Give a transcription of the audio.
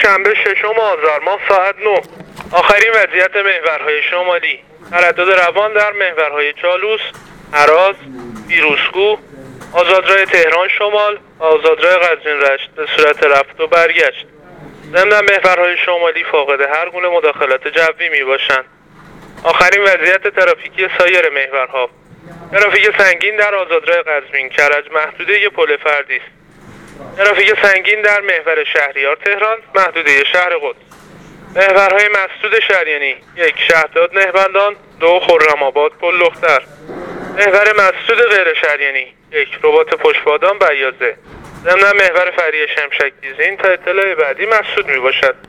شنبه 6 آذر ماه ساعت 9. آخرین وضعیت محورهای شمالی: تردد روان در محورهای چالوس، هراز، پیروزکو، آزادراه تهران شمال، آزادراه قزوین رشت به صورت رفت و برگشت. ضمن محورهای شمالی فاقد هر گونه مداخلات جوی می باشند. آخرین وضعیت ترافیکی سایر محورها: ترافیک سنگین در آزادراه قزوین کرج محدوده پل فردی است. ترافیک سنگین در محور شهریار تهران محدوده شهر قدس. محورهای مسدود شریانی: 1 شهرداد نهبندان، 2 خرم‌آباد پل دختر. محور مسدود غیر شریانی: 1 رباط پشتبادان بیاضه. ضمن محور فری شمشک دیزین تا اطلاع بعدی مسدود می باشد.